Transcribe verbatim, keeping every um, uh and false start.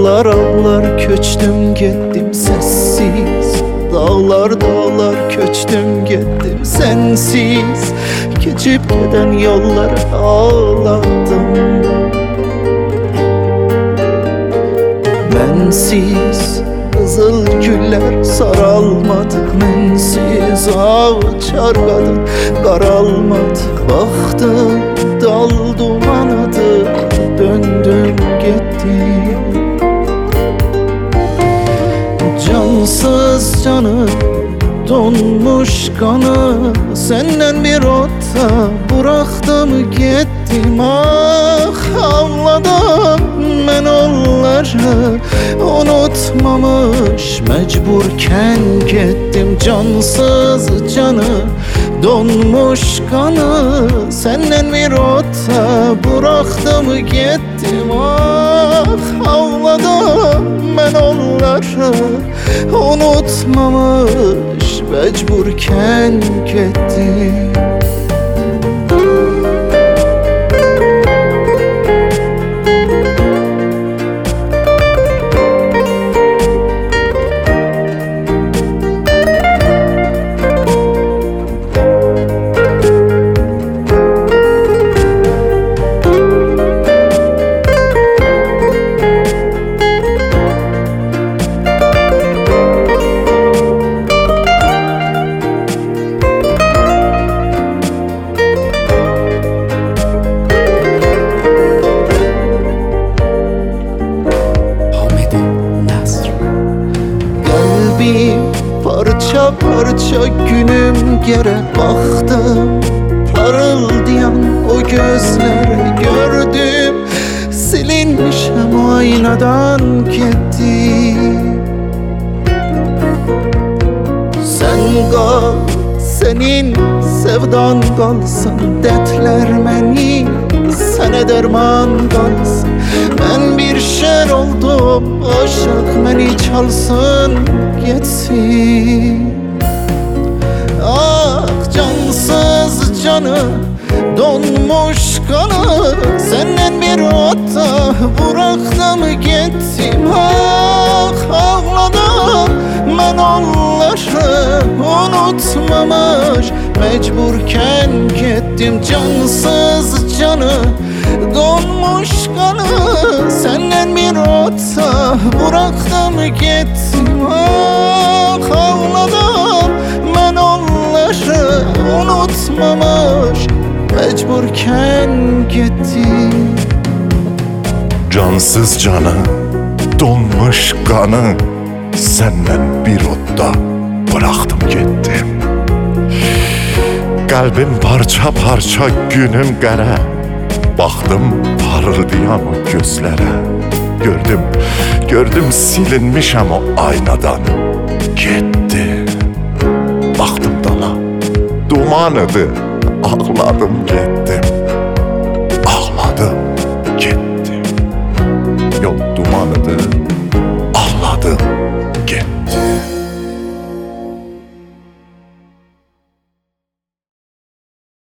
Ağlar ağlar köçtüm gittim sessiz, dağlar dağlar köçtüm gittim sensiz. Geçip giden yolları ağladım. Mensiz kızıl güller saralmadı, mensiz ağaç argadı qaralmadı. Baktım dal dumanadı, döndüm gittim. Cansız canı, donmuş kanı, senden bir otta bıraktım gittim. Ah ağladım ben onları, unutmamış mecburken gittim. Cansız canı, donmuş kanı, senden bir otta bıraktım gittim. Ah ağladım ben onları, unutmamış mecburken gittim. Parça parça günüm gere baktım, parıldayan o gözlere gördüm. Silinmişim aynadan gitti. Sen kal, senin sevdan kalsın, dertler beni sana derman kalsın. Ben bir şer oldum, aşık beni çalsın gitsin. Ah cansız canı, donmuş kanı, senden bir otta bıraktım gittim. Ah ağladım ben onları, unutmamış mecburken gittim. Cansız canı, donmuş kanı, senden bir otta bıraktım gittim. Ah ağladım ben onları, unutmamış mecburken gittim. Cansız canı, donmuş kanı, senden bir otta bıraktım gittim. Kalbim parça parça günüm qara, baktım parıldayan o gözlere. Gördüm, gördüm silinmişem o aynadan gitti. Baktım dala, dumanıdı, ağladım gitti.